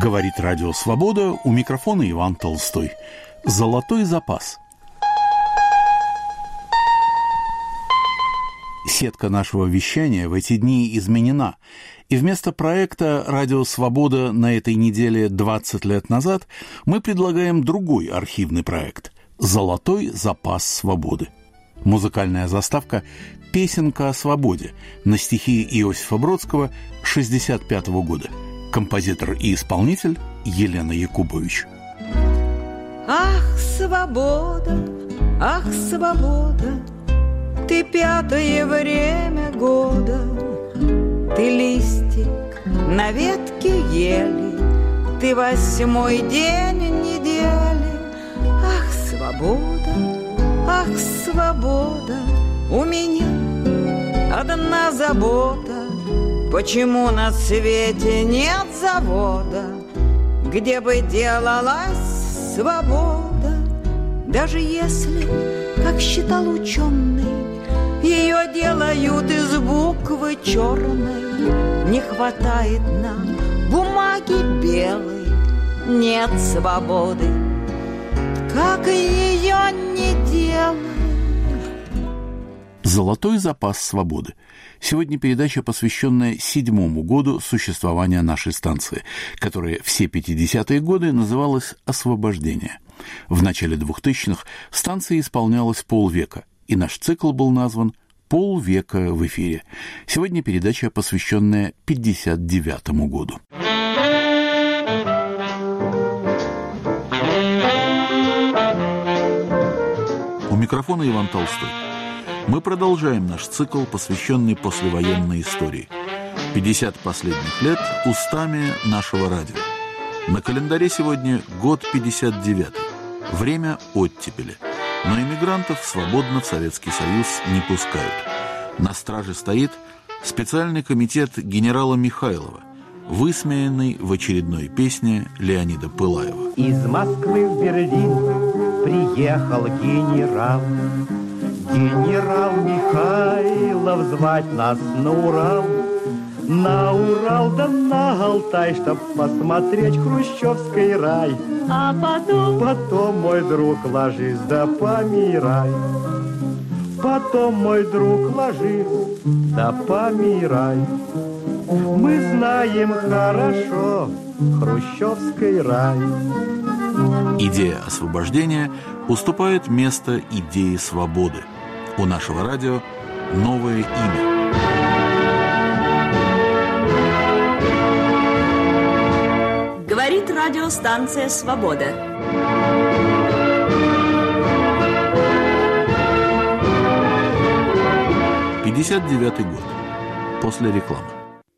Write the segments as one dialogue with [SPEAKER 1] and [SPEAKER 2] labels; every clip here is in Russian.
[SPEAKER 1] Говорит Радио Свобода, у микрофона Иван Толстой. Золотой запас. Сетка нашего вещания в эти дни изменена, и вместо проекта «Радио Свобода» на этой неделе 20 лет назад мы предлагаем другой архивный проект «Золотой запас свободы». Музыкальная заставка «Песенка о свободе» на стихи Иосифа Бродского 1965 года. Композитор и исполнитель Елена Якубович.
[SPEAKER 2] Ах, свобода, ты пятое время года, ты листик на ветке ели, ты 8-й день недели. Ах, свобода, у меня одна забота. Почему на свете нет завода, где бы делалась свобода? Даже если, как считал ученый, ее делают из буквы черной, не хватает нам бумаги белой, нет свободы, как ее не делай.
[SPEAKER 1] «Золотой запас свободы». Сегодня передача, посвященная 7-му году существования нашей станции, которая все 50-е годы называлась «Освобождение». В начале 2000-х станции исполнялось полвека, и наш цикл был назван «Полвека в эфире». Сегодня передача, посвященная 59-му году. У микрофона Иван Толстой. Мы продолжаем наш цикл, посвященный послевоенной истории. 50 последних лет устами нашего радио. На календаре сегодня год 59-й. Время оттепели. Но иммигрантов свободно в Советский Союз не пускают. На страже стоит специальный комитет генерала Михайлова, высмеянный в очередной песне Леонида Пылаева.
[SPEAKER 3] Из Москвы в Берлин приехал генерал. Генерал Михайлов звать нас на Урал. На Урал да на Алтай, чтоб посмотреть хрущевский рай.
[SPEAKER 4] А
[SPEAKER 3] потом, мой друг, ложись да помирай. Потом, мой друг, ложись да помирай. Мы знаем хорошо хрущевский рай.
[SPEAKER 1] Идея освобождения уступает место идее свободы. У нашего радио новое имя.
[SPEAKER 4] Говорит радиостанция «Свобода».
[SPEAKER 1] — 59-й год. После рекламы.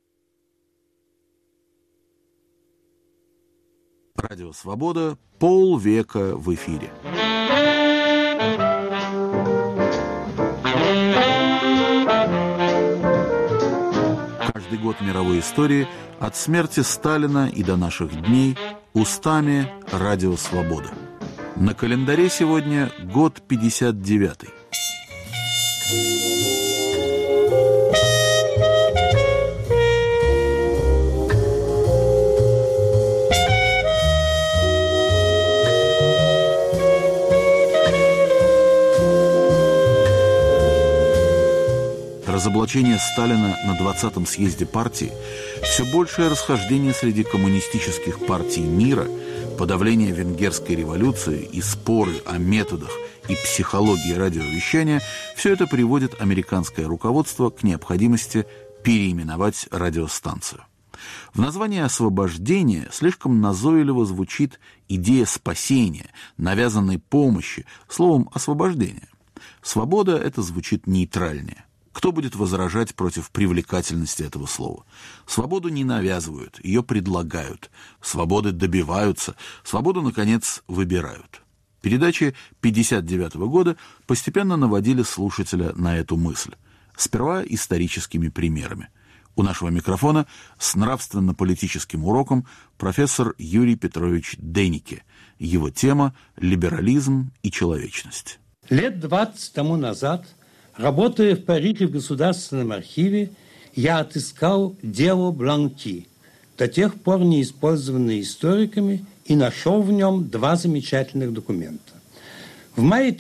[SPEAKER 1] Радио «Свобода» полвека в эфире. Каждый год мировой истории, от смерти Сталина и до наших дней, устами Радио «Свобода». На календаре сегодня год 59-й. Разоблачение Сталина на 20-м съезде партии, все большее расхождение среди коммунистических партий мира, подавление венгерской революции и споры о методах и психологии радиовещания – все это приводит американское руководство к необходимости переименовать радиостанцию. В названии «освобождение» слишком назойливо звучит идея спасения, навязанной помощи, словом «освобождение». «Свобода» – это звучит нейтральнее. Кто будет возражать против привлекательности этого слова? Свободу не навязывают, ее предлагают. Свободы добиваются, свободу, наконец, выбирают. Передачи 59-го года постепенно наводили слушателя на эту мысль. Сперва историческими примерами. У нашего микрофона с нравственно-политическим уроком профессор Юрий Петрович Деннике. Его тема «Либерализм и человечность».
[SPEAKER 5] Лет 20 тому назад, работая в Париже в Государственном архиве, я отыскал дело Бланки, до тех пор не использованный историками, и нашел в нем два замечательных документа. В мае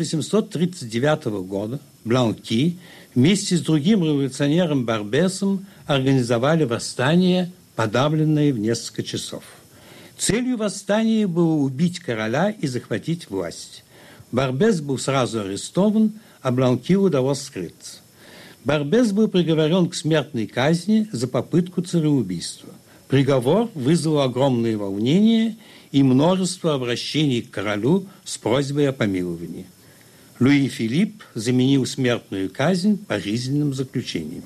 [SPEAKER 5] 1839 года Бланки вместе с другим революционером Барбесом организовали восстание, подавленное в несколько часов. Целью восстания было убить короля и захватить власть. Барбес был сразу арестован, а Бланки удалось скрыться. Барбес был приговорен к смертной казни за попытку цареубийства. Приговор вызвал огромные волнения и множество обращений к королю с просьбой о помиловании. Луи Филипп заменил смертную казнь пожизненным заключением.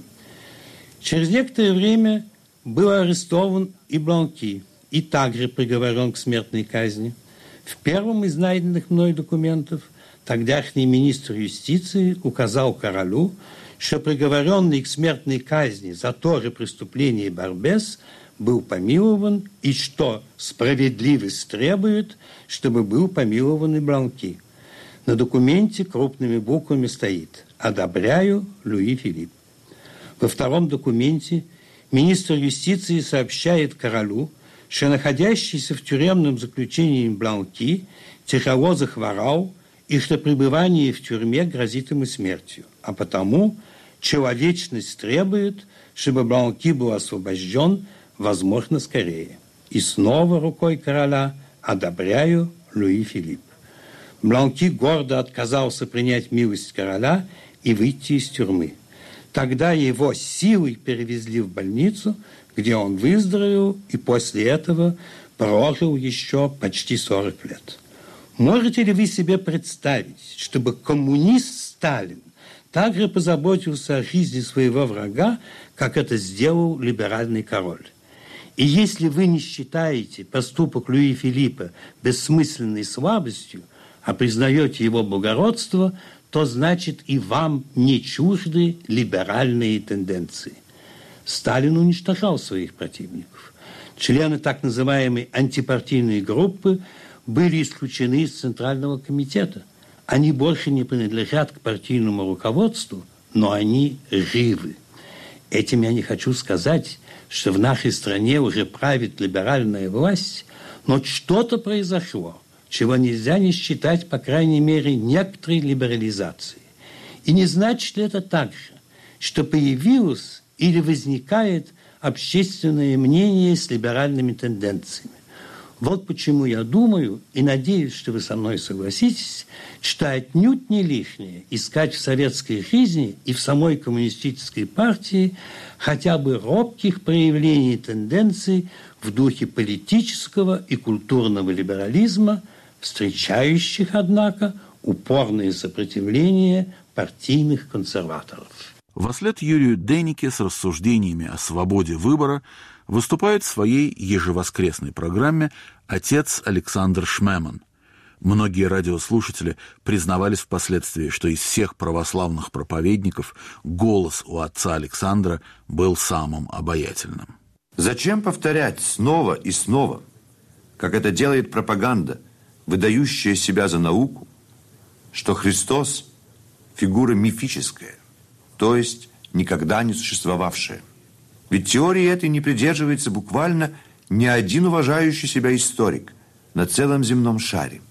[SPEAKER 5] Через некоторое время был арестован и Бланки, и также приговорен к смертной казни. В первом из найденных мной документов тогдашний министр юстиции указал королю, что приговоренный к смертной казни за то же преступление Барбес был помилован, и что справедливость требует, чтобы был помилован и Бланки. На документе крупными буквами стоит «Одобряю, Луи Филипп». Во втором документе министр юстиции сообщает королю, что находящийся в тюремном заключении Бланки тяжело захворал и что пребывание в тюрьме грозит ему смертью, а потому человечность требует, чтобы Бланки был освобожден, возможно, скорее. И снова рукой короля «Одобряю, Луи Филипп». Бланки гордо отказался принять милость короля и выйти из тюрьмы. Тогда его силой перевезли в больницу, где он выздоровел и после этого прожил еще почти 40 лет. Можете ли вы себе представить, чтобы коммунист Сталин также позаботился о жизни своего врага, как это сделал либеральный король? И если вы не считаете поступок Луи Филиппа бессмысленной слабостью, а признаете его благородство, то значит и вам не чужды либеральные тенденции. Сталин уничтожал своих противников. Члены так называемой антипартийной группы были исключены из Центрального комитета. Они больше не принадлежат к партийному руководству, но они живы. Этим я не хочу сказать, что в нашей стране уже правит либеральная власть, но что-то произошло, чего нельзя не считать, по крайней мере, некоторой либерализацией. И не значит ли это также, что появилось или возникает общественное мнение с либеральными тенденциями? Вот почему я думаю, и надеюсь, что вы со мной согласитесь, что отнюдь не лишнее искать в советской жизни и в самой коммунистической партии хотя бы робких проявлений тенденций в духе политического и культурного либерализма, встречающих, однако, упорное сопротивление партийных консерваторов.
[SPEAKER 1] Вослед Юрию Деннике с рассуждениями о свободе выбора выступает в своей ежевоскресной программе отец Александр Шмеман. Многие радиослушатели признавались впоследствии, что из всех православных проповедников голос у отца Александра был самым обаятельным.
[SPEAKER 6] Зачем повторять снова и снова, как это делает пропаганда, выдающая себя за науку, что Христос – фигура мифическая, то есть никогда не существовавшая? Ведь теории этой не придерживается буквально ни один уважающий себя историк на целом земном шаре,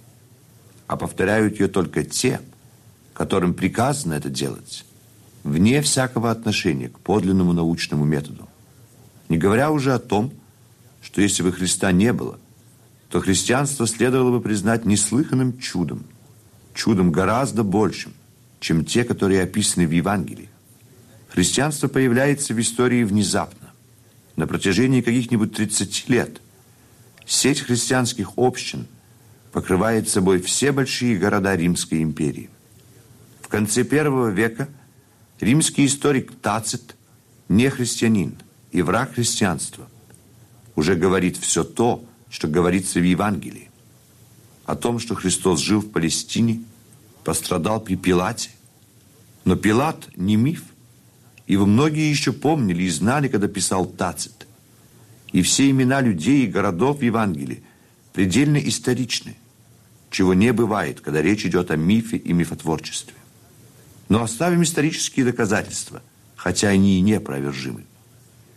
[SPEAKER 6] а повторяют ее только те, которым приказано это делать, вне всякого отношения к подлинному научному методу. Не говоря уже о том, что если бы Христа не было, то христианство следовало бы признать неслыханным чудом, чудом гораздо большим, чем те, которые описаны в Евангелии. Христианство появляется в истории внезапно. На протяжении каких-нибудь 30 лет сеть христианских общин покрывает собой все большие города Римской империи. В конце I века римский историк Тацит, не христианин и враг христианства, уже говорит все то, что говорится в Евангелии. О том, что Христос жил в Палестине, пострадал при Пилате. Но Пилат не миф. Его многие еще помнили и знали, когда писал Тацит. И все имена людей и городов в Евангелии предельно историчны, чего не бывает, когда речь идет о мифе и мифотворчестве. Но оставим исторические доказательства, хотя они и неопровержимы.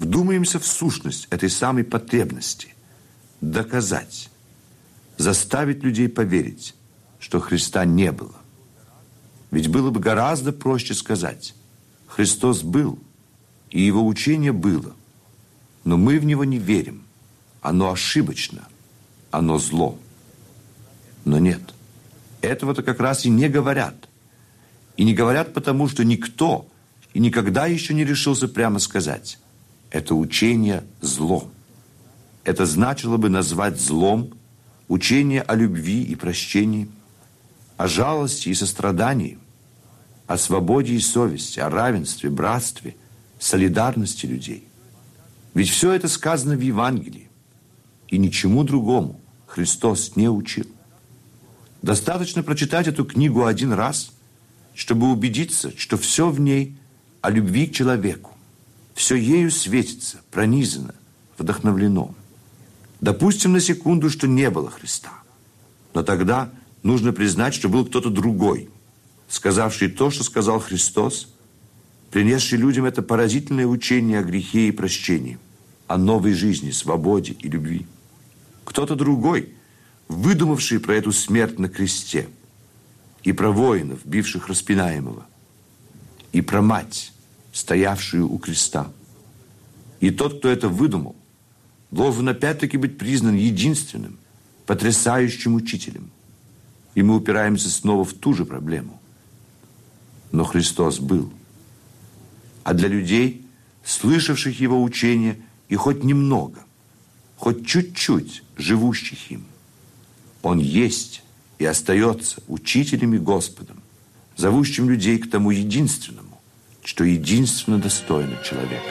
[SPEAKER 6] Вдумаемся в сущность этой самой потребности. Доказать, заставить людей поверить, что Христа не было. Ведь было бы гораздо проще сказать: Христос был, и Его учение было, но мы в Него не верим. Оно ошибочно, оно зло. Но нет, этого-то как раз и не говорят. И не говорят потому, что никто и никогда еще не решился прямо сказать: это учение зло. Это значило бы назвать злом учение о любви и прощении, о жалости и сострадании, о свободе и совести, о равенстве, братстве, солидарности людей. Ведь все это сказано в Евангелии, и ничему другому Христос не учил. Достаточно прочитать эту книгу один раз, чтобы убедиться, что все в ней о любви к человеку. Все ею светится, пронизано, вдохновлено. Допустим на секунду, что не было Христа. Но тогда нужно признать, что был кто-то другой, сказавший то, что сказал Христос, принесший людям это поразительное учение о грехе и прощении, о новой жизни, свободе и любви. Кто-то другой, выдумавший про эту смерть на кресте, и про воинов, бивших распинаемого, и про мать, стоявшую у креста. И тот, кто это выдумал, должен опять-таки быть признан единственным, потрясающим учителем. И мы упираемся снова в ту же проблему. Но Христос был. А для людей, слышавших Его учение, и хоть немного, хоть чуть-чуть живущих им, Он есть и остается учителем и Господом, зовущим людей к тому единственному, что единственно достойно человека.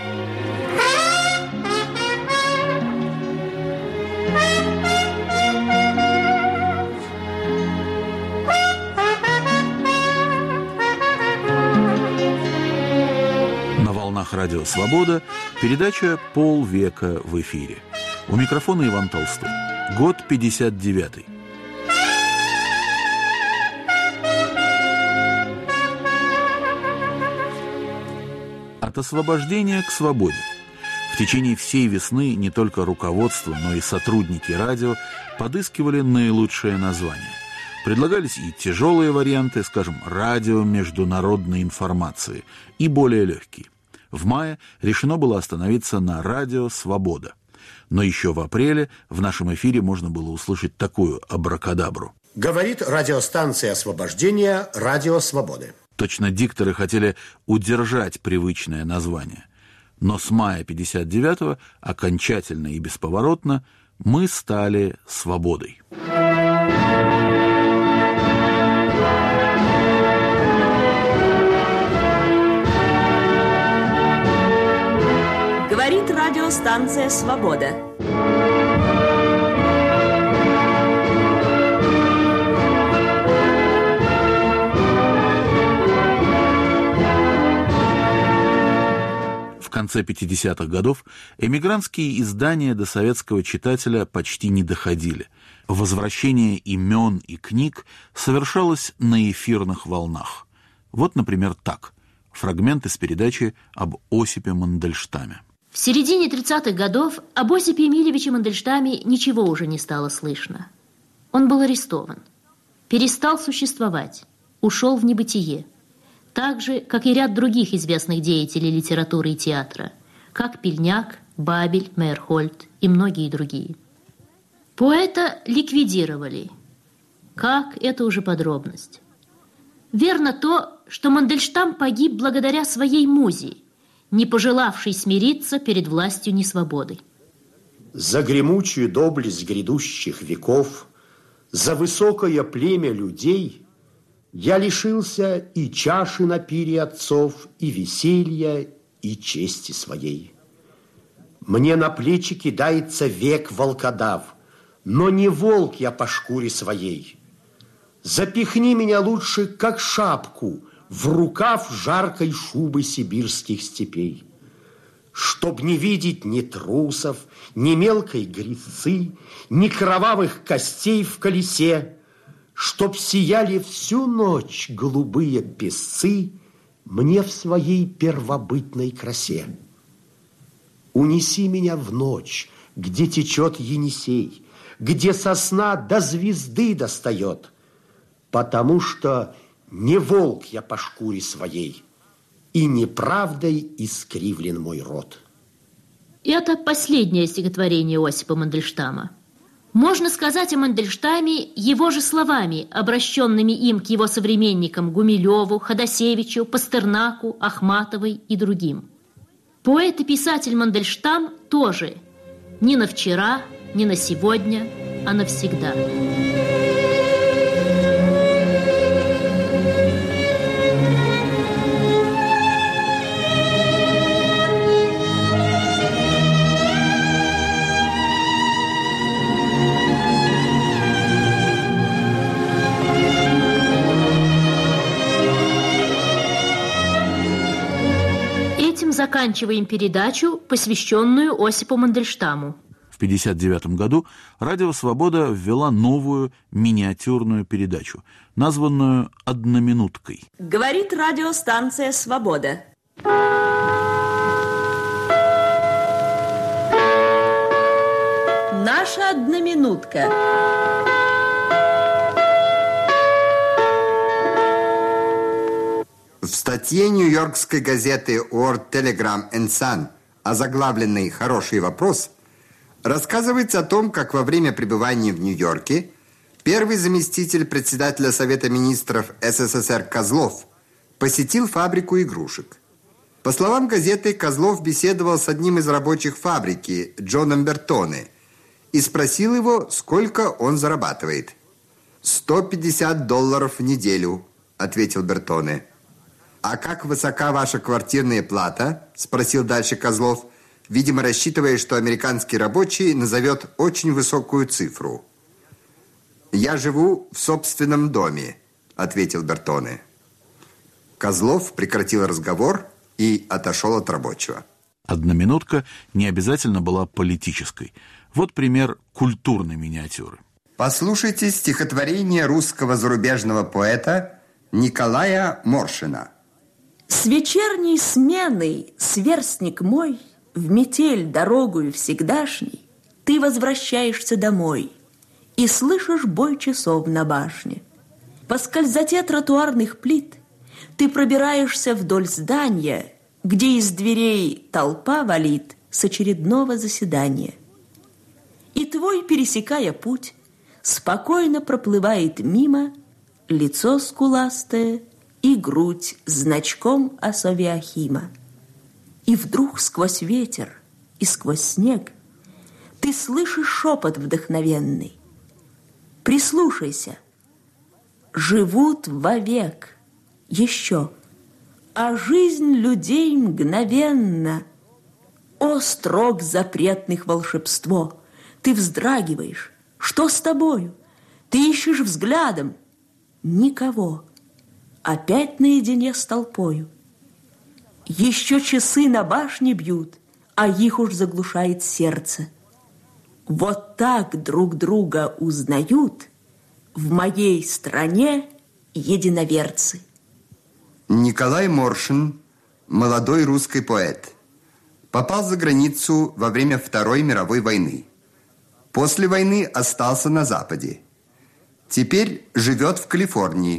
[SPEAKER 1] На волнах радио «Свобода» передача «Полвека в эфире». У микрофона Иван Толстой. Год 59-й. От освобождения к свободе. В течение всей весны не только руководство, но и сотрудники радио подыскивали наилучшее название. Предлагались и тяжелые варианты, скажем, радио международной информации, и более легкие. В мае решено было остановиться на радио «Свобода». Но еще в апреле в нашем эфире можно было услышать такую абракадабру.
[SPEAKER 7] Говорит радиостанция освобождения «Радио Свободы».
[SPEAKER 1] Точно дикторы хотели удержать привычное название. Но с мая 59-го окончательно и бесповоротно мы стали свободой.
[SPEAKER 4] Говорит радиостанция «Свобода».
[SPEAKER 1] В конце 50-х годов эмигрантские издания до советского читателя почти не доходили. Возвращение имен и книг совершалось на эфирных волнах. Вот, например, так. Фрагмент из передачи об Осипе Мандельштаме.
[SPEAKER 8] В середине 30-х годов об Осипе Емельевиче Мандельштаме ничего уже не стало слышно. Он был арестован, перестал существовать, ушел в небытие. Так же, как и ряд других известных деятелей литературы и театра, как Пельняк, Бабель, Мейерхольд и многие другие. Поэта ликвидировали. Как, это уже подробность. Верно то, что Мандельштам погиб благодаря своей музе, не пожелавшей смириться перед властью несвободы.
[SPEAKER 7] За гремучую доблесть грядущих веков, за высокое племя людей я лишился и чаши на пире отцов, и веселья, и чести своей. Мне на плечи кидается век волкодав, но не волк я по шкуре своей. Запихни меня лучше, как шапку, в рукав жаркой шубы сибирских степей. Чтоб не видеть ни трусов, ни мелкой грязцы, ни кровавых костей в колесе, чтоб сияли всю ночь голубые песцы мне в своей первобытной красе. Унеси меня в ночь, где течет Енисей, где сосна до звезды достает, потому что не волк я по шкуре своей, и неправдой искривлен мой род.
[SPEAKER 8] Это последнее стихотворение Осипа Мандельштама. Можно сказать о Мандельштаме его же словами, обращенными им к его современникам Гумилеву, Ходосевичу, Пастернаку, Ахматовой и другим. Поэт и писатель Мандельштам тоже не на вчера, не на сегодня, а навсегда. Заканчиваем передачу, посвященную Осипу Мандельштаму.
[SPEAKER 1] В 1959 году Радио «Свобода» ввела новую миниатюрную передачу, названную «Одноминуткой».
[SPEAKER 4] Говорит радиостанция «Свобода». Наша одноминутка.
[SPEAKER 9] В статье нью-йоркской газеты World Telegram and Sun, озаглавленной «Хороший вопрос», рассказывается о том, как во время пребывания в Нью-Йорке первый заместитель председателя Совета министров СССР Козлов посетил фабрику игрушек. По словам газеты, Козлов беседовал с одним из рабочих фабрики, Джоном Бертоне, и спросил его, сколько он зарабатывает. $150 в неделю, ответил Бертоне. «А как высока ваша квартирная плата?» – спросил дальше Козлов, видимо, рассчитывая, что американский рабочий назовет очень высокую цифру. «Я живу в собственном доме», – ответил Бертоне. Козлов прекратил разговор и отошел от рабочего.
[SPEAKER 1] Одноминутка не обязательно была политической. Вот пример культурной миниатюры.
[SPEAKER 9] Послушайте стихотворение русского зарубежного поэта Николая Моршина.
[SPEAKER 4] С вечерней сменой, сверстник мой, в метель дорогою всегдашней, ты возвращаешься домой и слышишь бой часов на башне. По скользоте тротуарных плит ты пробираешься вдоль здания, где из дверей толпа валит с очередного заседания. И твой, пересекая путь, спокойно проплывает мимо лицо скуластое и грудь значком Асавиахима. И вдруг сквозь ветер и сквозь снег ты слышишь шепот вдохновенный. Прислушайся. Живут вовек еще, а жизнь людей мгновенна. О, строк запретных волшебство! Ты вздрагиваешь. Что с тобою? Ты ищешь взглядом. Никого. Опять наедине с толпою. Еще часы на башне бьют, а их уж заглушает сердце. Вот так друг друга узнают в моей стране единоверцы.
[SPEAKER 9] Николай Моршин, молодой русский поэт, попал за границу во время Второй мировой войны. После войны остался на Западе. Теперь живет в Калифорнии.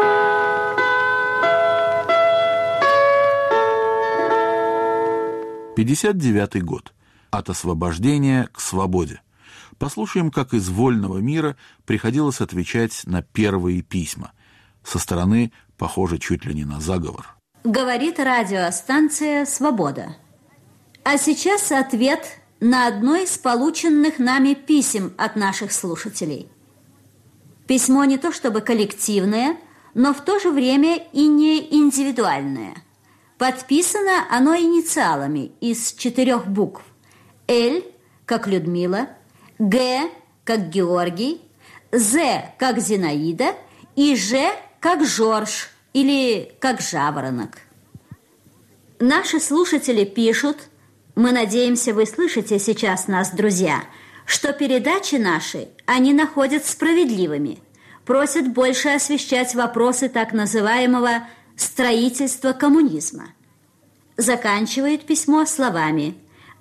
[SPEAKER 1] 1959 год. От освобождения к свободе. Послушаем, как из вольного мира приходилось отвечать на первые письма. Со стороны, похоже, чуть ли не на заговор.
[SPEAKER 10] Говорит радиостанция «Свобода». А сейчас ответ на одно из полученных нами писем от наших слушателей. Письмо не то чтобы коллективное, но в то же время и не индивидуальное. Подписано оно инициалами из 4 букв. Л, как Людмила, Г, как Георгий, З, как Зинаида и Ж, как Жорж или как Жаворонок. Наши слушатели пишут, мы надеемся, вы слышите сейчас нас, друзья, что передачи наши они находят справедливыми, просят больше освещать вопросы так называемого строительства коммунизма. Заканчивает письмо словами: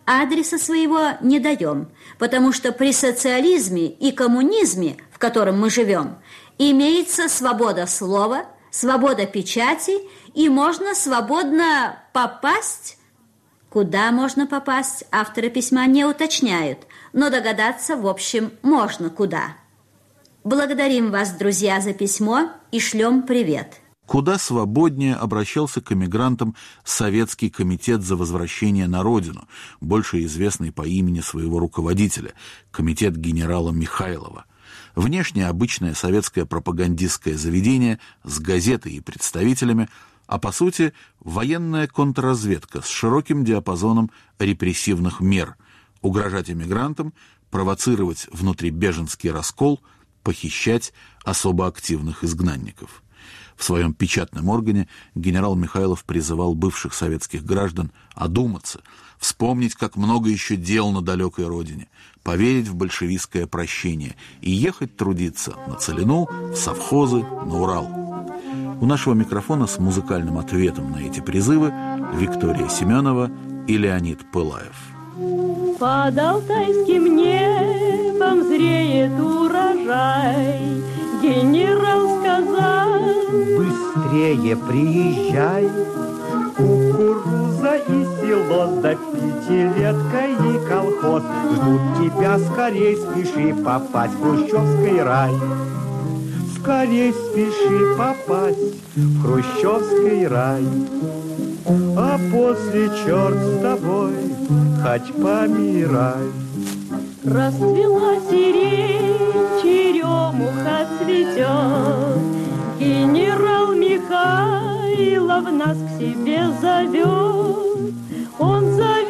[SPEAKER 10] адреса своего не даем, потому что при социализме и коммунизме, в котором мы живем, имеется свобода слова, свобода печати, и можно свободно попасть. Куда можно попасть, авторы письма не уточняют, но догадаться, в общем, можно куда. Благодарим вас, друзья, за письмо и шлем привет.
[SPEAKER 1] Куда свободнее обращался к эмигрантам Советский комитет за возвращение на родину, больше известный по имени своего руководителя, комитет генерала Михайлова. Внешне обычное советское пропагандистское заведение с газетой и представителями, а по сути военная контрразведка с широким диапазоном репрессивных мер, угрожать эмигрантам, провоцировать внутрибеженский раскол, похищать особо активных изгнанников. В своем печатном органе генерал Михайлов призывал бывших советских граждан одуматься, вспомнить, как много еще дел на далекой родине, поверить в большевистское прощение и ехать трудиться на Целину, в совхозы, на Урал. У нашего микрофона с музыкальным ответом на эти призывы Виктория Семенова и Леонид Пылаев.
[SPEAKER 11] Под алтайским небом зреет урожай. Генерал сказал:
[SPEAKER 3] быстрее приезжай. Кукуруза и село, да пятилетка и колхоз ждут тебя, скорей спеши попасть в хрущевский рай. Скорей спеши попасть в хрущевский рай. А после черт с тобой, хоть помирай.
[SPEAKER 11] Расцвела сирень, черемуха цветет. Генерал Михайлов нас к себе зовет. Он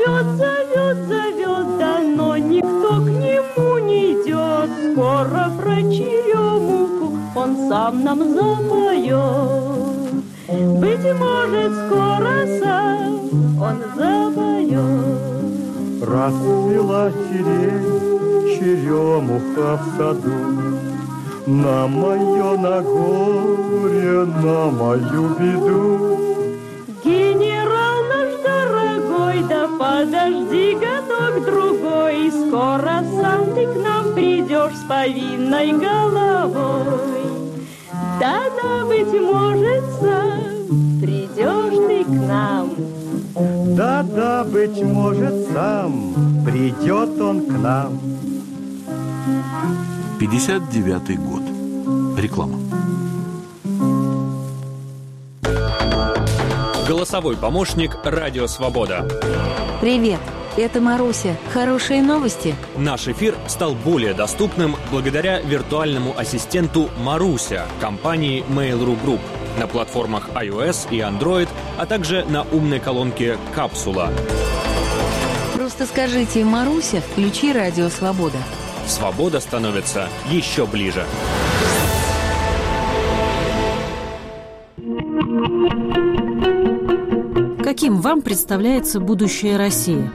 [SPEAKER 11] зовет, да но никто к нему не идет. Скоро про черемуху он сам нам запоет. Быть может, скоро сам он запоет.
[SPEAKER 3] Расцвела сирень, черемуха в саду, на мое на горе, на мою беду.
[SPEAKER 11] Генерал наш дорогой, да подожди годок-другой, скоро сам ты к нам придешь с повинной головой. Да-да, быть может, сам придешь ты к нам.
[SPEAKER 3] Да-да, быть может, сам придет он к нам.
[SPEAKER 1] 59-й год. Реклама.
[SPEAKER 12] Голосовой помощник «Радио Свобода».
[SPEAKER 13] Привет, это Маруся. Хорошие новости?
[SPEAKER 12] Наш эфир стал более доступным благодаря виртуальному ассистенту «Маруся» компании Mail.ru Group на платформах iOS и Android, а также на умной колонке «Капсула».
[SPEAKER 13] Просто скажите: «Маруся, включи «Радио Свобода».
[SPEAKER 12] Свобода становится еще ближе.
[SPEAKER 14] Каким вам представляется будущее России?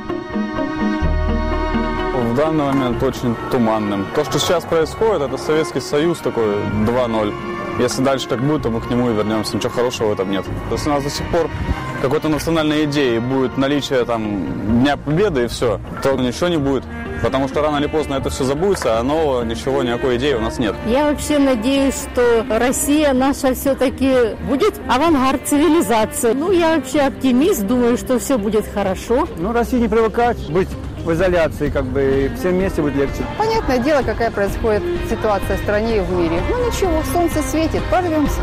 [SPEAKER 15] В данный момент очень туманным. То, что сейчас происходит, это Советский Союз такой 2.0. Если дальше так будет, то мы к нему и вернемся. Ничего хорошего в этом нет. Если у нас до сих пор какой-то национальной идеи будет наличие там Дня Победы и все, то ничего не будет. Потому что рано или поздно это все забудется, а нового ничего, никакой идеи у нас нет.
[SPEAKER 16] Я вообще надеюсь, что Россия наша все-таки будет авангард цивилизации. Я вообще оптимист, думаю, что все будет хорошо.
[SPEAKER 17] России не привыкать быть в изоляции, и всем вместе будет легче.
[SPEAKER 18] Понятное дело, какая происходит ситуация в стране и в мире. Ничего, солнце светит, прорвемся.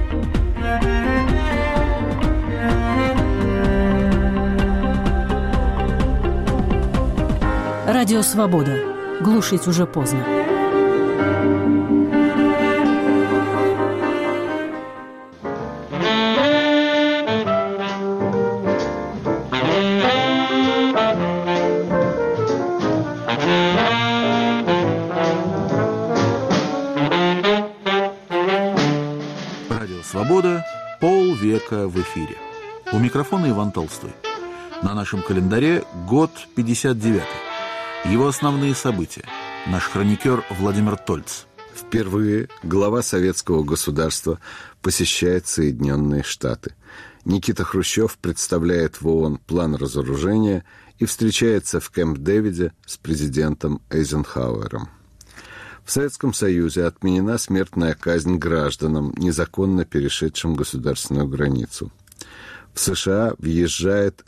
[SPEAKER 14] Радио Свобода. Глушить уже поздно.
[SPEAKER 1] Радио Свобода. Полвека в эфире. У микрофона Иван Толстой. На нашем календаре год 59-й. Его основные события. Наш хроникер Владимир Тольц.
[SPEAKER 19] Впервые глава советского государства посещает Соединенные Штаты. Никита Хрущев представляет в ООН план разоружения и встречается в Кэмп-Дэвиде с президентом Эйзенхауэром. В Советском Союзе отменена смертная казнь гражданам, незаконно перешедшим государственную границу. В США въезжает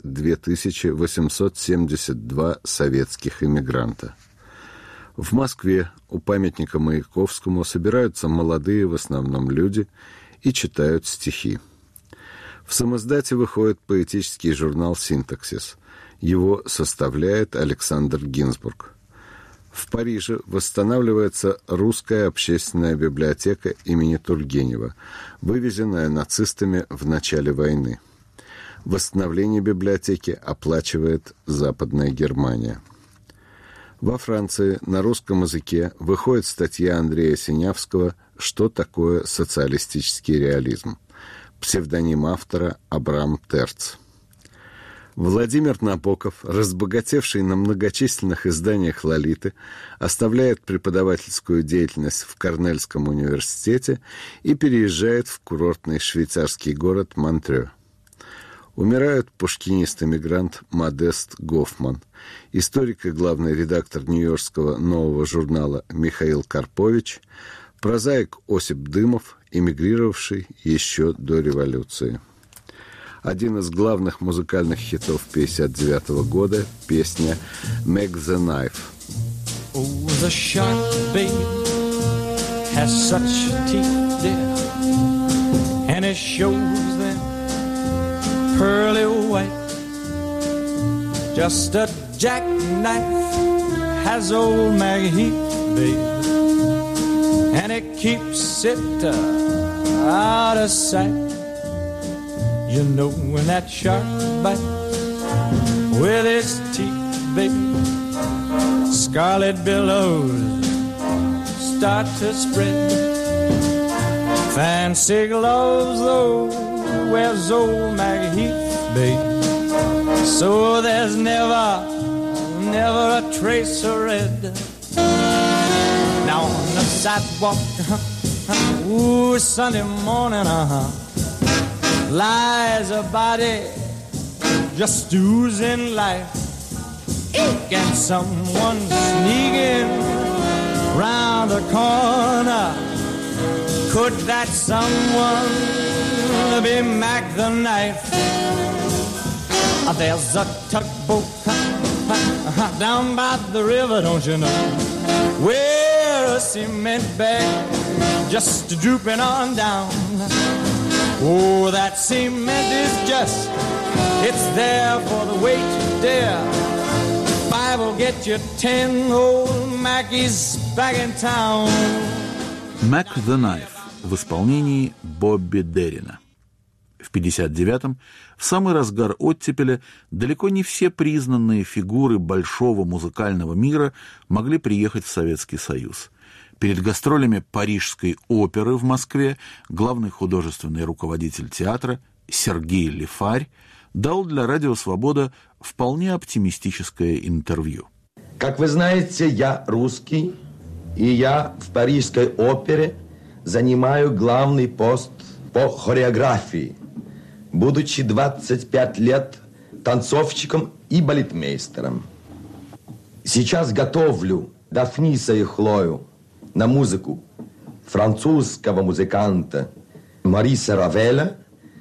[SPEAKER 19] 2872 советских иммигранта. В Москве у памятника Маяковскому собираются молодые в основном люди и читают стихи. В самоиздате выходит поэтический журнал «Синтаксис». Его составляет Александр Гинзбург. В Париже восстанавливается русская общественная библиотека имени Тургенева, вывезенная нацистами в начале войны. Восстановление библиотеки оплачивает Западная Германия. Во Франции на русском языке выходит статья Андрея Синявского «Что такое социалистический реализм?». Псевдоним автора Абрам Терц. Владимир Набоков, разбогатевший на многочисленных изданиях «Лолиты», оставляет преподавательскую деятельность в Корнельском университете и переезжает в курортный швейцарский город Монтрё. Умирают пушкинист-эмигрант Модест Гофман, историк и главный редактор нью-йоркского нового журнала Михаил Карпович, прозаик Осип Дымов, эмигрировавший еще до революции. Один из главных музыкальных хитов 1959 года – песня «Make the Knife».
[SPEAKER 20] Oh, the sharp babe has such teeth, dear, and it shows them pearly white. Just a jackknife has old Maggie Heath, babe, and it keeps it out of sight. You know when that shark bites with its teeth, baby, scarlet billows start to spread. Fancy gloves, though, wears old Maggie Heath, babe, so there's never a trace of red. Now on the sidewalk, ooh, Sunday morning, lies a body just oozing life. And someone sneaking round the corner. Could that someone be Mac the Knife? There's a tugboat down by the river, don't you know, where a cement bag just drooping on down. Oh, that cement is just, it's there for the weight, dear. 5 will get you 10, old Mackie's back in town.
[SPEAKER 1] «Mac the Knife» в исполнении Бобби Деррина. В 1959-м, в самый разгар оттепеля, далеко не все признанные фигуры большого музыкального мира могли приехать в Советский Союз. Перед гастролями Парижской оперы в Москве главный художественный руководитель театра Сергей Лифарь дал для «Радио Свобода» вполне оптимистическое интервью.
[SPEAKER 21] Как вы знаете, я русский, и я в Парижской опере занимаю главный пост по хореографии, будучи 25 лет танцовщиком и балетмейстером. Сейчас готовлю Дафниса и Хлою на музыку французского музыканта Мориса Равеля.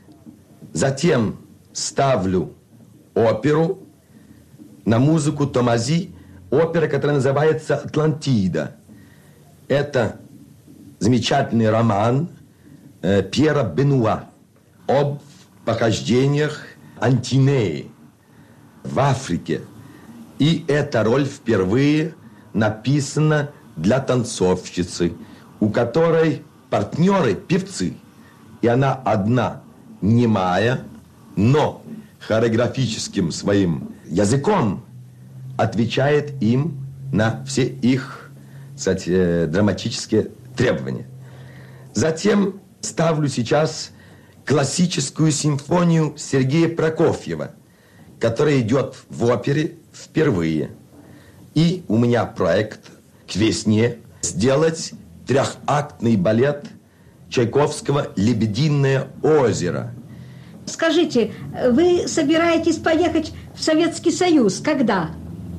[SPEAKER 21] Затем ставлю оперу на музыку Томази, опера, которая называется «Атлантида». Это замечательный роман Пьера Бенуа об похождениях Антинеи в Африке. И эта роль впервые написана для танцовщицы, у которой партнеры певцы. И она одна, немая, но хореографическим своим языком отвечает им на все их, кстати, драматические требования. Затем ставлю сейчас классическую симфонию Сергея Прокофьева, которая идет в опере впервые. И у меня проект к весне сделать 3-актный балет Чайковского «Лебединое озеро».
[SPEAKER 2] Скажите, вы собираетесь поехать в Советский Союз? Когда?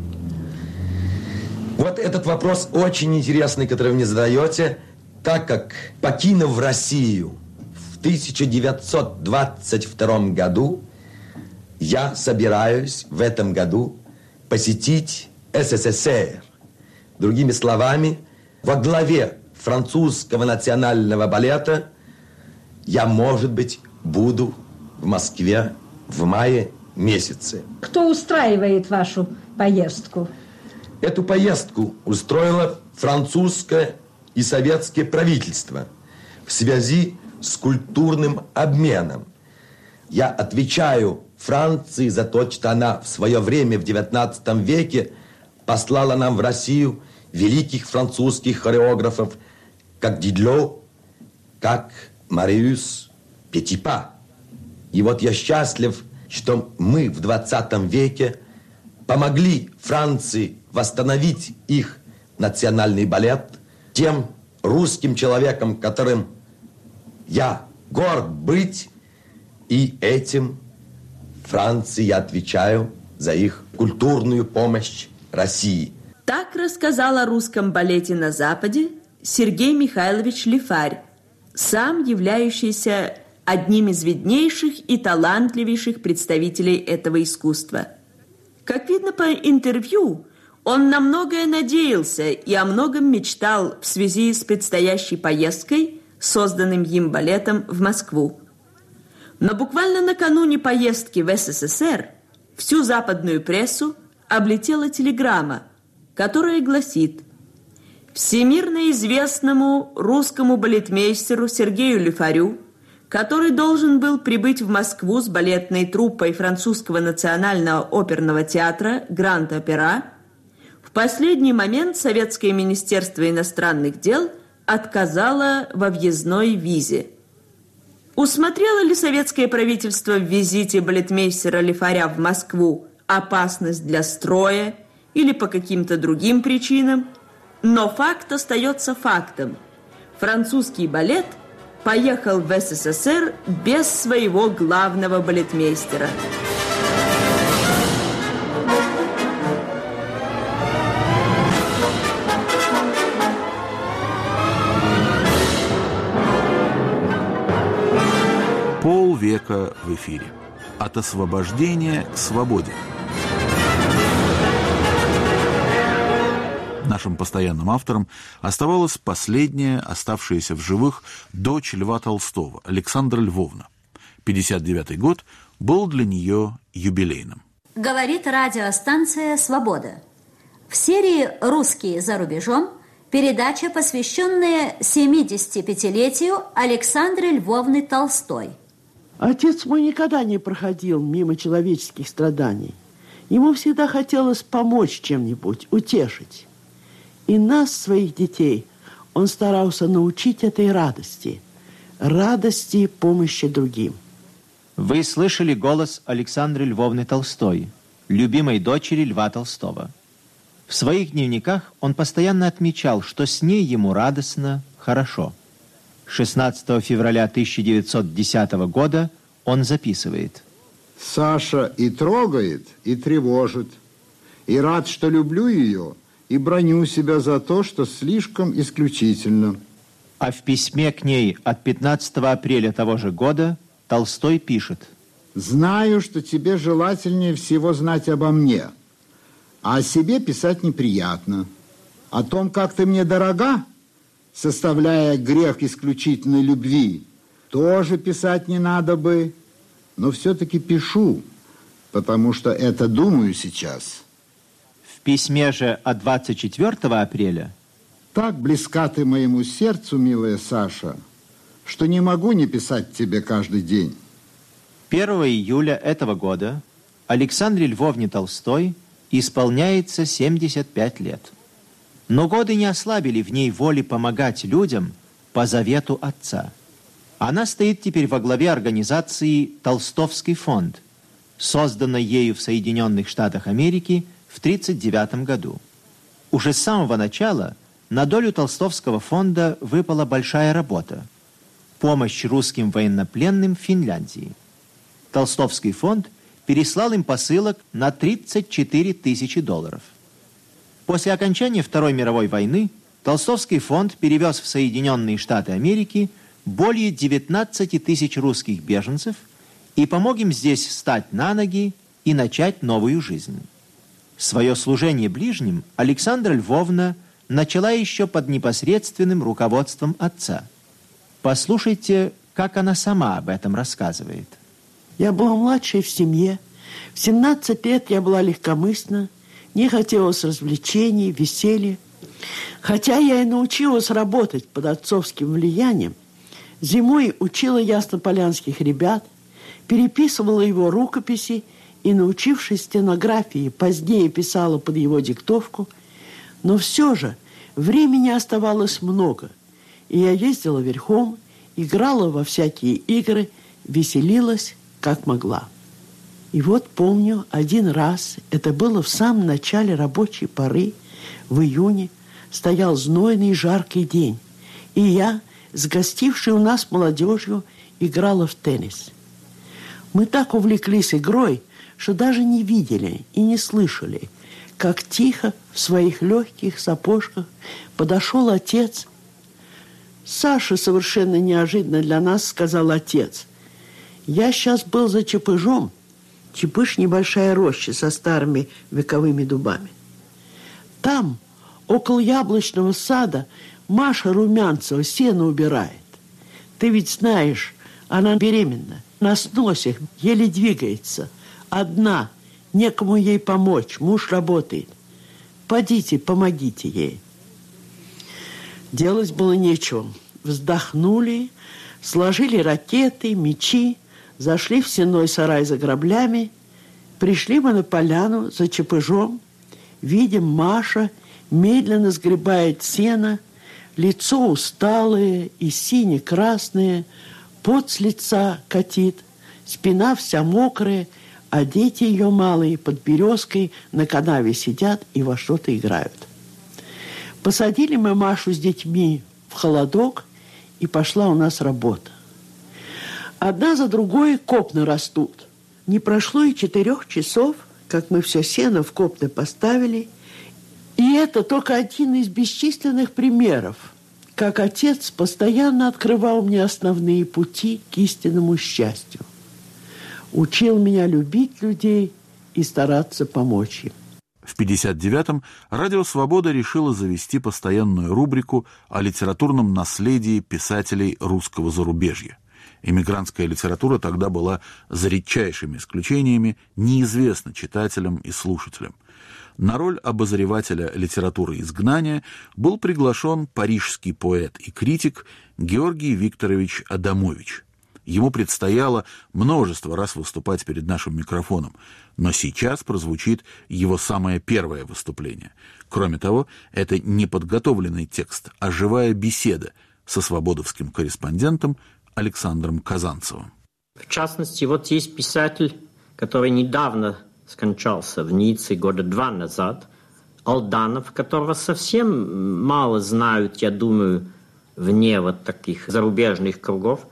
[SPEAKER 21] Вот этот вопрос очень интересный, который вы мне задаете, так как, покинув Россию в 1922 году, я собираюсь в этом году посетить СССР. Другими словами, во главе французского национального балета я, может быть, буду в Москве в мае месяце.
[SPEAKER 2] Кто устраивает вашу поездку?
[SPEAKER 21] Эту поездку устроило французское и советское правительство в связи с культурным обменом. Я отвечаю Франции за то, что она в свое время, в XIX веке, послала нам в Россию великих французских хореографов, как Дидло, как Мариус Петипа. И вот я счастлив, что мы в 20 веке помогли Франции восстановить их национальный балет тем русским человеком, которым я горд быть, и этим Франции я отвечаю за их культурную помощь России.
[SPEAKER 4] Так рассказал о русском балете на Западе Сергей Михайлович Лифарь, сам являющийся одним из виднейших и талантливейших представителей этого искусства. Как видно по интервью, он на многое надеялся и о многом мечтал в связи с предстоящей поездкой, созданным им балетом в Москву. Но буквально накануне поездки в СССР всю западную прессу облетела телеграмма, которая гласит: всемирно известному русскому балетмейстеру Сергею Лифарю, который должен был прибыть в Москву с балетной труппой французского национального оперного театра Гранд-Опера, в последний момент Советское министерство иностранных дел отказало во въездной визе. Усмотрело ли советское правительство в визите балетмейстера Лифаря в Москву опасность для строя или по каким-то другим причинам? Но факт остается фактом. Французский балет поехал в СССР без своего главного балетмейстера.
[SPEAKER 1] Полвека в эфире. От освобождения к свободе. Нашим постоянным автором оставалась последняя, оставшаяся в живых, дочь Льва Толстого, Александра Львовна. 59-й год был для нее юбилейным.
[SPEAKER 10] Говорит радиостанция «Свобода». В серии «Русские за рубежом» передача, посвященная 75-летию Александры Львовны Толстой.
[SPEAKER 22] Отец мой никогда не проходил мимо человеческих страданий. Ему всегда хотелось помочь чем-нибудь, утешить. И нас, своих детей, он старался научить этой радости помощи другим.
[SPEAKER 23] Вы слышали голос Александры Львовны Толстой, любимой дочери Льва Толстого. В своих дневниках он постоянно отмечал, что с ней ему радостно, хорошо. 16 февраля 1910 года он записывает:
[SPEAKER 24] «Саша и трогает, и тревожит, и рад, что люблю ее, и броню себя за то, что слишком исключительно».
[SPEAKER 23] А в письме к ней от 15 апреля того же года Толстой пишет:
[SPEAKER 24] «Знаю, что тебе желательнее всего знать обо мне, а о себе писать неприятно. О том, как ты мне дорога, составляя грех исключительной любви, тоже писать не надо бы, но все-таки пишу, потому что это думаю сейчас».
[SPEAKER 23] В письме же от 24 апреля:
[SPEAKER 24] «Так близка ты моему сердцу, милая Саша, что не могу не писать тебе каждый день».
[SPEAKER 23] 1 июля этого года Александре Львовне Толстой исполняется 75 лет. Но годы не ослабили в ней воли помогать людям по завету отца. Она стоит теперь во главе организации «Толстовский фонд», созданной ею в Соединенных Штатах Америки в 1939 году. Уже с самого начала на долю Толстовского фонда выпала большая работа – помощь русским военнопленным в Финляндии. Толстовский фонд переслал им посылок на $34 тысячи. После окончания Второй мировой войны Толстовский фонд перевез в Соединенные Штаты Америки более 19 тысяч русских беженцев и помог им здесь встать на ноги и начать новую жизнь. Свое служение ближним Александра Львовна начала еще под непосредственным руководством отца. Послушайте, как она сама об этом рассказывает.
[SPEAKER 22] Я была младшей в семье. В 17 лет я была легкомысленна, не хотелось развлечений, веселья. Хотя я и научилась работать под отцовским влиянием, зимой учила яснополянских ребят, переписывала его рукописи и, научившись стенографии, позднее писала под его диктовку. Но все же времени оставалось много, и я ездила верхом, играла во всякие игры, веселилась, как могла. И вот помню, один раз, это было в самом начале рабочей поры, в июне, стоял знойный жаркий день, и я, с гостившей у нас молодежью, играла в теннис. Мы так увлеклись игрой, что даже не видели и не слышали, как тихо в своих легких сапожках подошел отец. «Саша, совершенно неожиданно для нас, — сказал отец, — я сейчас был за Чепыжом». Чепыж — небольшая роща со старыми вековыми дубами. Там, около яблочного сада, Маша Румянцева сено убирает. Ты ведь знаешь, она беременна, на сносях, еле двигается. Одна, некому ей помочь, муж работает. Подите, помогите ей. Делать было нечего. Вздохнули, сложили ракеты, мечи, зашли в сенной сарай за граблями. Пришли мы на поляну за Чепыжом. Видим, Маша медленно сгребает сено, лицо усталое и сине-красное, пот с лица катит, спина вся мокрая, а дети ее малые под березкой на канаве сидят и во что-то играют. Посадили мы Машу с детьми в холодок, и пошла у нас работа. Одна за другой копны растут. Не прошло и 4 часов, как мы все сено в копны поставили. И это только один из бесчисленных примеров, как отец постоянно открывал мне основные пути к истинному счастью. Учил меня любить людей и стараться помочь им.
[SPEAKER 1] В 1959-м «Радио Свобода» решило завести постоянную рубрику о литературном наследии писателей русского зарубежья. Эмигрантская литература тогда была, за редчайшими исключениями, неизвестна читателям и слушателям. На роль обозревателя литературы изгнания был приглашен парижский поэт и критик Георгий Викторович Адамович. Ему предстояло множество раз выступать перед нашим микрофоном, но сейчас прозвучит его самое первое выступление. Кроме того, это не подготовленный текст, а живая беседа со свободовским корреспондентом Александром Казанцевым.
[SPEAKER 5] В частности, вот есть писатель, который недавно скончался в Ницце 2 года назад, Алданов, которого совсем мало знают, я думаю, вне вот таких зарубежных кругов.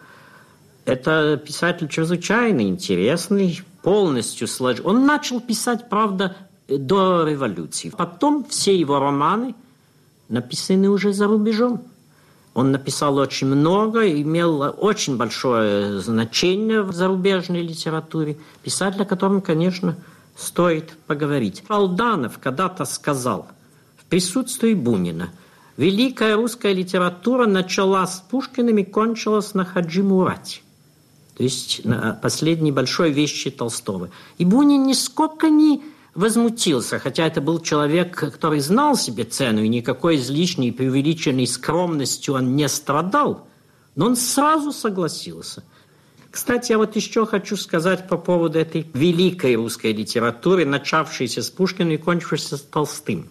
[SPEAKER 5] Это писатель чрезвычайно интересный, полностью сложен. Он начал писать, правда, до революции. Потом все его романы написаны уже за рубежом. Он написал очень много, имел очень большое значение в зарубежной литературе. Писатель, о котором, конечно, стоит поговорить. Алданов когда-то сказал в присутствии Бунина: «Великая русская литература началась с Пушкиным и кончилась на Хаджи Мурате». То есть на последней большой вещи Толстого. И Бунин нисколько не возмутился, хотя это был человек, который знал себе цену, и никакой излишней преувеличенной скромностью он не страдал, но он сразу согласился. Кстати, я вот еще хочу сказать по поводу этой великой русской литературы, начавшейся с Пушкина и кончившейся с Толстым.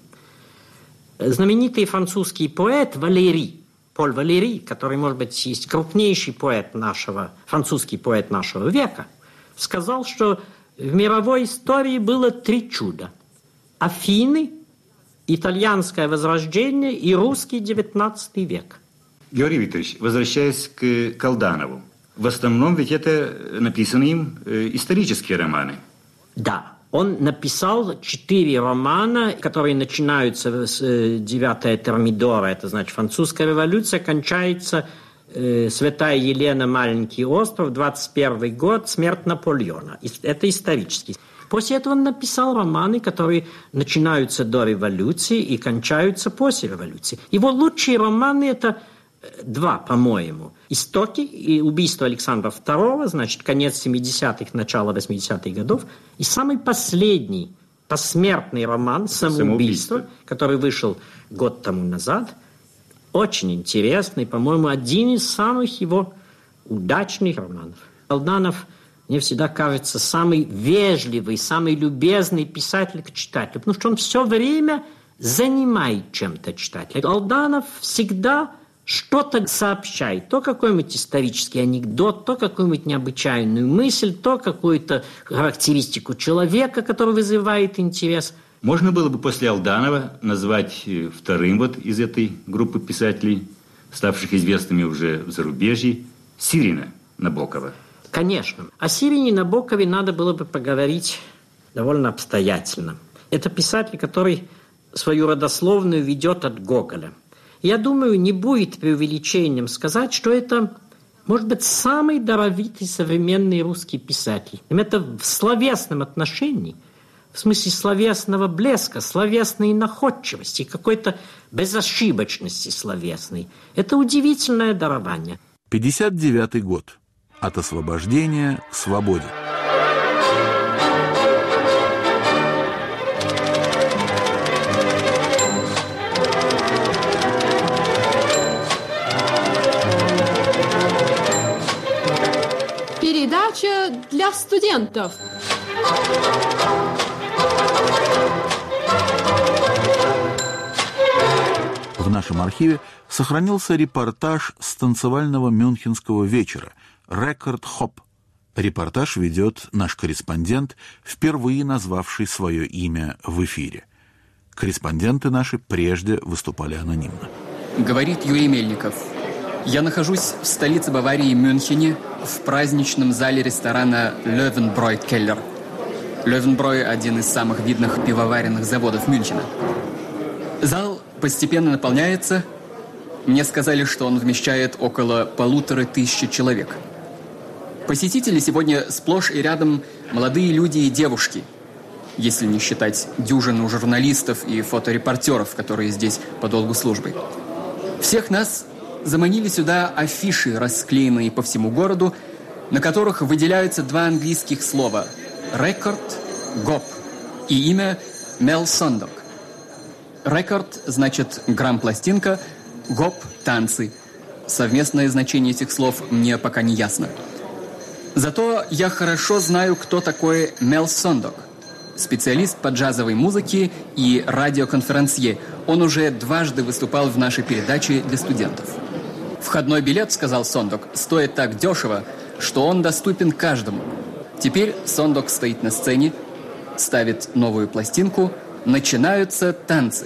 [SPEAKER 5] Знаменитый французский поэт Валери, Поль Валери, который, может быть, есть крупнейший поэт французский поэт нашего века, сказал, что в мировой истории было 3 чуда: Афины, итальянское возрождение и русский XIX век.
[SPEAKER 6] Георгий Викторович, возвращаясь к Алданову, В основном ведь это написаны им исторические романы.
[SPEAKER 5] Да. Он написал 4 романа, которые начинаются с 9-я Термидора, это значит французская революция, кончается Святая Елена, Маленький остров, 21 год, смерть Наполеона. Это исторический. После этого он написал романы, которые начинаются до революции и кончаются после революции. Его лучшие романы – это 2, по-моему. «Истоки» и «Убийство Александра II», значит, конец 70-х, начало 80-х годов. И самый последний посмертный роман «Самоубийство», который вышел год тому назад. Очень интересный, по-моему, один из самых его удачных романов. Алданов, мне всегда кажется, самый вежливый, самый любезный писатель к читателю, потому что он все время занимает чем-то читателя. Алданов всегда что-то сообщает, то какой-нибудь исторический анекдот, то какую-нибудь необычайную мысль, то какую-то характеристику человека, который вызывает интерес.
[SPEAKER 6] Можно было бы после Алданова назвать вторым вот из этой группы писателей, ставших известными уже в зарубежье, Сирина Набокова.
[SPEAKER 5] Конечно. О Сирине Набокове надо было бы поговорить довольно обстоятельно. Это писатель, который свою родословную ведет от Гоголя. Я думаю, не будет преувеличением сказать, что это, может быть, самый даровитый современный русский писатель. Это в словесном отношении, в смысле словесного блеска, словесной находчивости, какой-то безошибочности словесной. Это удивительное дарование.
[SPEAKER 1] 59-й год. От освобождения к свободе.
[SPEAKER 7] Передача для студентов.
[SPEAKER 1] В нашем архиве сохранился репортаж с танцевального мюнхенского вечера «Рекорд Хоп». Репортаж ведет наш корреспондент, впервые назвавший свое имя в эфире. Корреспонденты наши прежде выступали анонимно.
[SPEAKER 8] Говорит Юрий Мельников. Я нахожусь в столице Баварии, Мюнхене, в праздничном зале ресторана «Löwenbräu-Keller». «Löwenbräu» – один из самых видных пивоваренных заводов Мюнхена. Зал постепенно наполняется. Мне сказали, что он вмещает около 1500 человек. Посетители сегодня сплошь и рядом молодые люди и девушки, если не считать дюжину журналистов и фоторепортеров, которые здесь по долгу службы. Всех нас заманили сюда афиши, расклеенные по всему городу, на которых выделяются 2 английских слова «рекорд», «гоп» и имя Мел Сондок. «Рекорд» значит «грамм-пластинка», «гоп» – «танцы». Совместное значение этих слов мне пока не ясно. Зато я хорошо знаю, кто такой Мел Сондок. Специалист по джазовой музыке и радиоконферансье. Он уже 2 выступал в нашей передаче для студентов. «Входной билет, — сказал Сондок, — стоит так дешево, что он доступен каждому». Теперь Сондок стоит на сцене, ставит новую пластинку, начинаются танцы.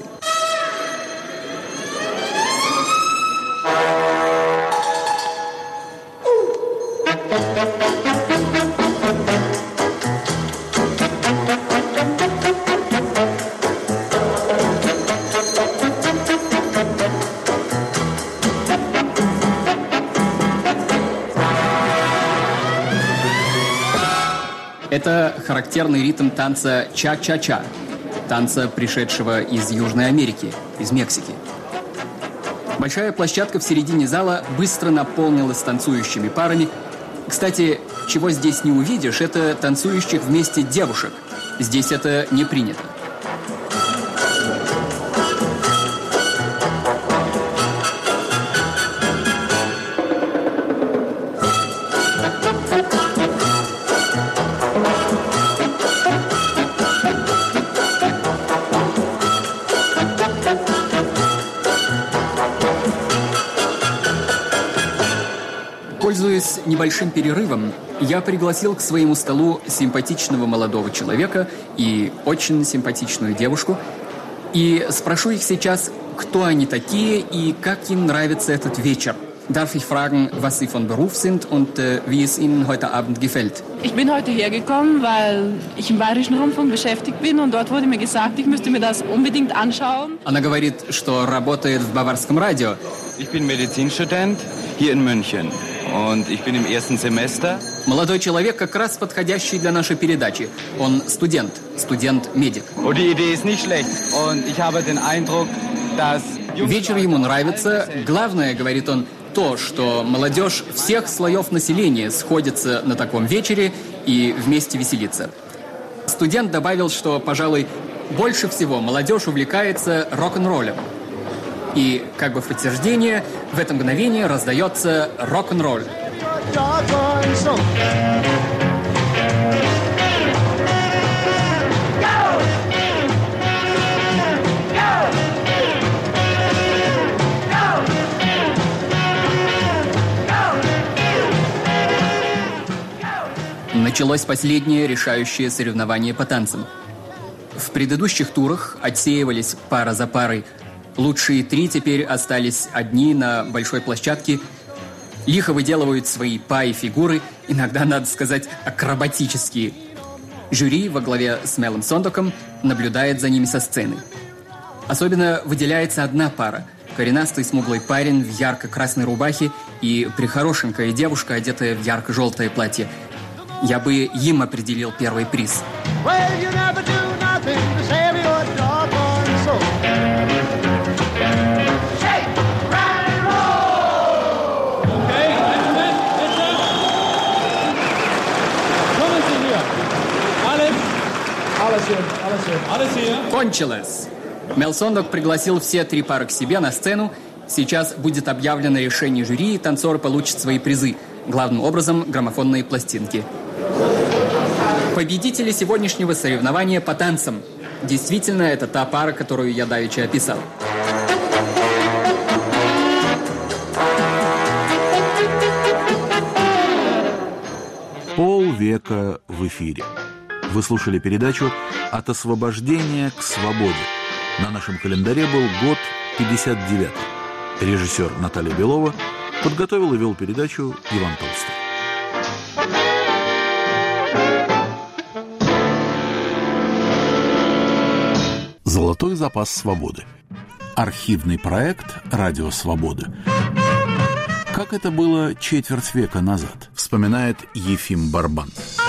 [SPEAKER 8] Это характерный ритм танца ча-ча-ча, танца, пришедшего из Южной Америки, из Мексики. Большая площадка в середине зала быстро наполнилась танцующими парами. Кстати, чего здесь не увидишь, это танцующих вместе девушек. Здесь это не принято. Пользуясь небольшим перерывом, я пригласил к своему столу симпатичного молодого человека и очень симпатичную девушку. И спрошу их сейчас, кто они такие и как им нравится этот вечер. Darf ich fragen, was Sie von Beruf sind und wie es Ihnen heute Abend gefällt?
[SPEAKER 7] Ich bin heute hergekommen, weil ich im Bayerischen Rundfunk beschäftigt bin und dort wurde mir gesagt, ich müsste mir das unbedingt anschauen.
[SPEAKER 8] Она говорит, что работает в Баварском радио.
[SPEAKER 3] Ich bin Medizinstudent hier in München und ich bin im ersten Semester.
[SPEAKER 8] Молодой человек как раз подходящий для нашей передачи. Он студент-медик.
[SPEAKER 3] Und die Idee ist nicht schlecht und ich habe den Eindruck, dass...
[SPEAKER 8] Вечер ему нравится. Главное, говорит он, то, что молодежь всех слоев населения сходится на таком вечере и вместе веселится. Студент добавил, что, пожалуй, больше всего молодежь увлекается рок-н-роллем. И, как бы в подтверждение, в это мгновение раздается рок-н-ролль. Началось последнее решающее соревнование по танцам. В предыдущих турах отсеивались пара за парой. Лучшие 3 теперь остались одни на большой площадке. Лихо выделывают свои па и фигуры, иногда, надо сказать, акробатические. Жюри во главе с Мелом Сондоком наблюдает за ними со сцены. Особенно выделяется одна пара. Коренастый смуглый парень в ярко-красной рубахе и прихорошенькая девушка, одетая в ярко-желтое платье. Я бы им определил первый приз. Кончилось! Мел Сондок пригласил все 3 пары к себе на сцену. Сейчас будет объявлено решение жюри, и танцоры получат свои призы. Главным образом, граммофонные пластинки. Победители сегодняшнего соревнования по танцам. Действительно, это та пара, которую я давеча описал.
[SPEAKER 1] Полвека в эфире. Вы слушали передачу «От освобождения к свободе». На нашем календаре был год 59-й. Режиссер Наталья Белова, подготовил и вел передачу Иван Толстой. Золотой запас свободы. Архивный проект «Радио Свобода». Как это было четверть века назад, вспоминает Ефим Барбан.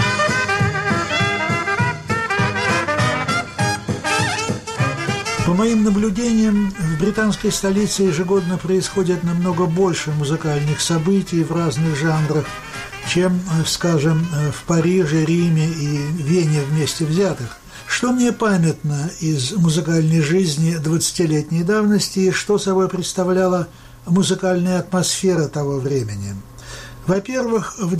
[SPEAKER 9] По моим наблюдениям, в британской столице ежегодно происходит намного больше музыкальных событий в разных жанрах, чем, скажем, в Париже, Риме и Вене вместе взятых. Что мне памятно из музыкальной жизни 20-летней давности и что собой представляла музыкальная атмосфера того времени? Во-первых, в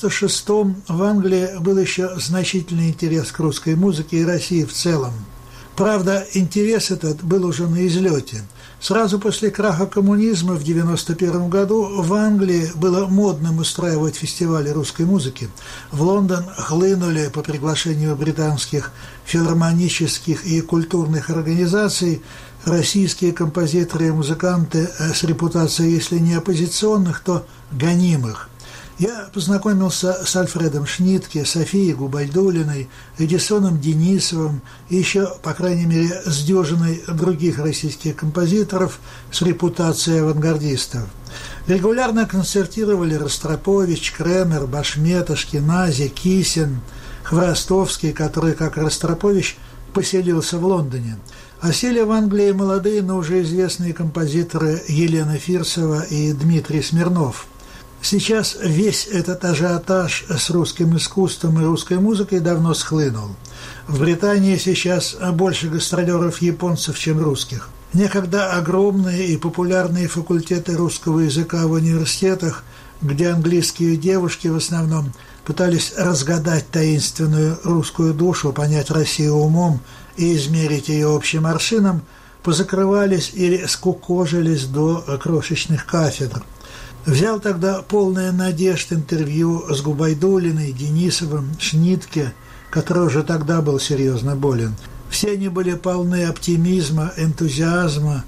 [SPEAKER 9] 96-м в Англии был еще значительный интерес к русской музыке и России в целом. Правда, интерес этот был уже на излете. Сразу после краха коммунизма в 1991 году в Англии было модным устраивать фестивали русской музыки. В Лондон хлынули по приглашению британских филармонических и культурных организаций российские композиторы и музыканты с репутацией, если не оппозиционных, то гонимых. Я познакомился с Альфредом Шнитке, Софией Губайдуллиной, Эдисоном Денисовым и еще, по крайней мере, с дюжиной других российских композиторов с репутацией авангардистов. Регулярно концертировали Ростропович, Кремер, Башмет, Ашкенази, Кисин, Хворостовский, который, как Ростропович, поселился в Лондоне. А сели в Англии молодые, но уже известные композиторы Елена Фирсова и Дмитрий Смирнов. Сейчас весь этот ажиотаж с русским искусством и русской музыкой давно схлынул. В Британии сейчас больше гастролеров японцев, чем русских. Некогда огромные и популярные факультеты русского языка в университетах, где английские девушки в основном пытались разгадать таинственную русскую душу, понять Россию умом и измерить ее общим аршином, позакрывались или скукожились до крошечных кафедр. Взял тогда полное надежд интервью с Губайдуллиной, Денисовым, Шнитке, который уже тогда был серьезно болен. Все они были полны оптимизма, энтузиазма,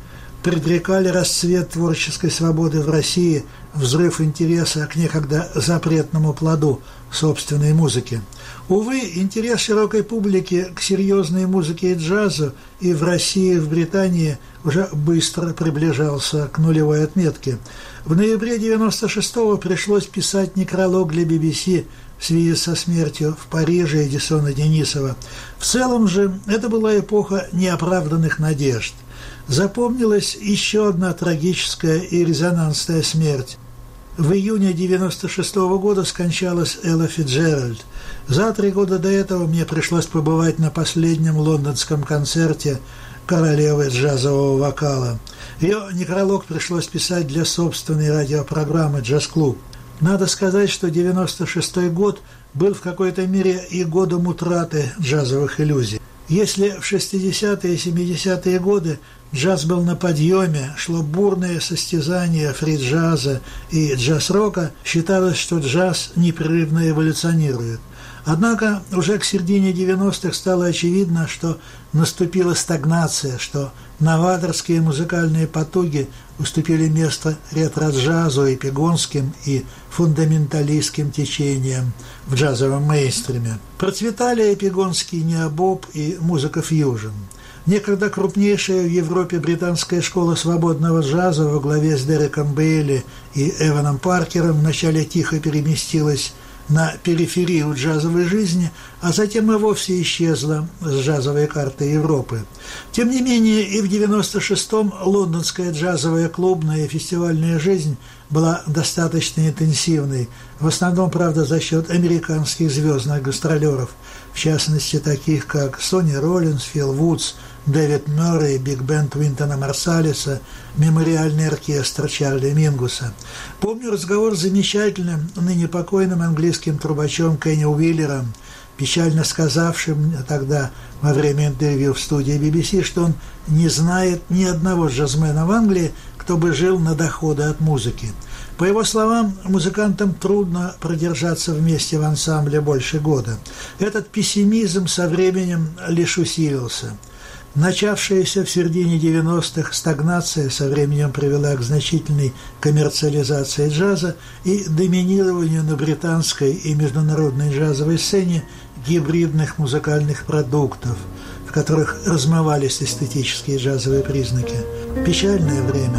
[SPEAKER 9] предрекали расцвет творческой свободы в России, взрыв интереса к некогда запретному плоду собственной музыки. Увы, интерес широкой публики к серьезной музыке и джазу и в России, и в Британии уже быстро приближался к нулевой отметке. В ноябре 96-го пришлось писать некролог для BBC в связи со смертью в Париже Эдисона Денисова. В целом же это была эпоха неоправданных надежд. Запомнилась еще одна трагическая и резонансная смерть. В июне 96-го года скончалась Элла Фицджеральд. За 3 года до этого мне пришлось побывать на последнем лондонском концерте королевы джазового вокала. Ее некролог пришлось писать для собственной радиопрограммы «Джаз-клуб». Надо сказать, что 96-й год был в какой-то мере и годом утраты джазовых иллюзий. Если в 60-е и 70-е годы джаз был на подъеме, шло бурное состязание фри-джаза и джаз-рока, считалось, что джаз непрерывно эволюционирует. Однако уже к середине 90-х стало очевидно, что наступила стагнация, что новаторские музыкальные потуги уступили место ретро-джазу, эпигонским и фундаменталистским течениям в джазовом мейнстриме. Процветали эпигонский необоп и музыка фьюжн. Некогда крупнейшая в Европе британская школа свободного джаза во главе с Дереком Бейли и Эваном Паркером вначале тихо переместилась на периферию джазовой жизни, а затем и вовсе исчезла с джазовой карты Европы. Тем не менее, и в 96-м лондонская джазовая клубная и фестивальная жизнь была достаточно интенсивной, в основном, правда, за счет американских звездных гастролеров, в частности, таких как Сонни Роллинс, Фил Вудс, Дэвид Мюррей, биг-бенд Уинтона Марсалиса, мемориальный оркестр Чарли Мингуса. Помню разговор с замечательным, ныне покойным английским трубачом Кенни Уиллером, печально сказавшим тогда во время интервью в студии BBC, что он не знает ни одного джазмена в Англии, кто бы жил на доходы от музыки. По его словам, музыкантам трудно продержаться вместе в ансамбле больше года. Этот пессимизм со временем лишь усилился. Начавшаяся в середине 90-х стагнация со временем привела к значительной коммерциализации джаза и доминированию на британской и международной джазовой сцене гибридных музыкальных продуктов, в которых размывались эстетические джазовые признаки. Печальное время.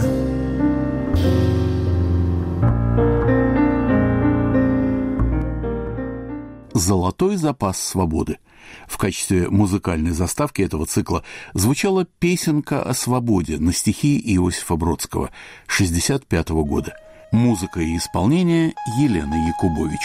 [SPEAKER 1] «Золотой запас свободы». В качестве музыкальной заставки этого цикла звучала песенка о свободе на стихи Иосифа Бродского 1965 года. Музыка и исполнение Елены Якубович.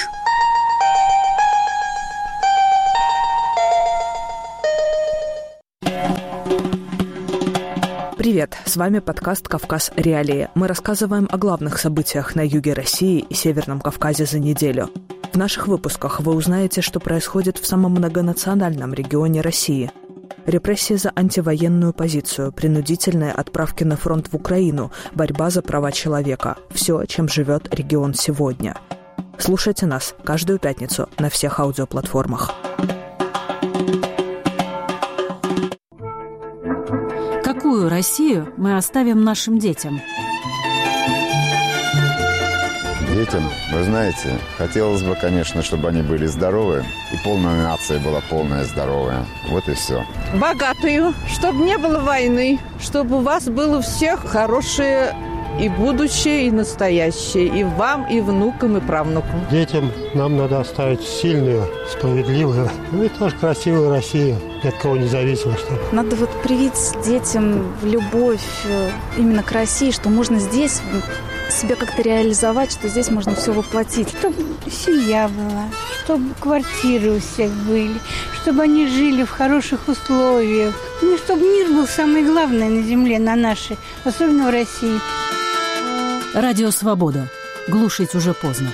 [SPEAKER 11] Привет, с вами подкаст «Кавказ. Реалии». Мы рассказываем о главных событиях на юге России и Северном Кавказе за неделю. В наших выпусках вы узнаете, что происходит в самом многонациональном регионе России. Репрессии за антивоенную позицию, принудительные отправки на фронт в Украину, борьба за права человека – все, чем живет регион сегодня. Слушайте нас каждую пятницу на всех аудиоплатформах.
[SPEAKER 14] Какую Россию мы оставим нашим детям?
[SPEAKER 12] Детям, вы знаете, хотелось бы, конечно, чтобы они были здоровы, и полная нация была полная здоровая. Вот и все.
[SPEAKER 13] Богатую, чтобы не было войны, чтобы у вас было у всех хорошее и будущее, и настоящее, и вам, и внукам, и правнукам.
[SPEAKER 15] Детям нам надо оставить сильную, справедливую, и тоже красивую Россию, ни от кого не зависимо. Чтобы.
[SPEAKER 25] Надо вот привить детям любовь именно к России, что можно здесь себя как-то реализовать, что здесь можно все воплотить.
[SPEAKER 26] Чтобы семья была, чтобы квартиры у всех были, чтобы они жили в хороших условиях. Ну, чтобы мир был самое главное на земле, на нашей, особенно в России.
[SPEAKER 14] Радио «Свобода». Глушить уже поздно.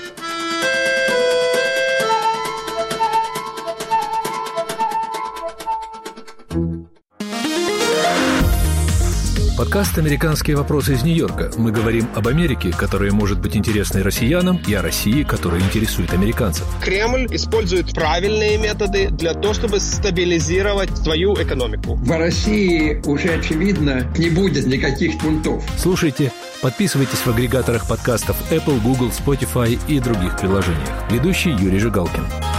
[SPEAKER 2] Подкаст «Американские вопросы» из Нью-Йорка. Мы говорим об Америке, которая может быть интересной россиянам, и о России, которая интересует американцев.
[SPEAKER 16] Кремль использует правильные методы для того, чтобы стабилизировать свою экономику.
[SPEAKER 17] В России уже, очевидно, не будет никаких бунтов. Слушайте,
[SPEAKER 2] Подписывайтесь в агрегаторах подкастов Apple, Google, Spotify и других приложениях. Ведущий Юрий Жигалкин.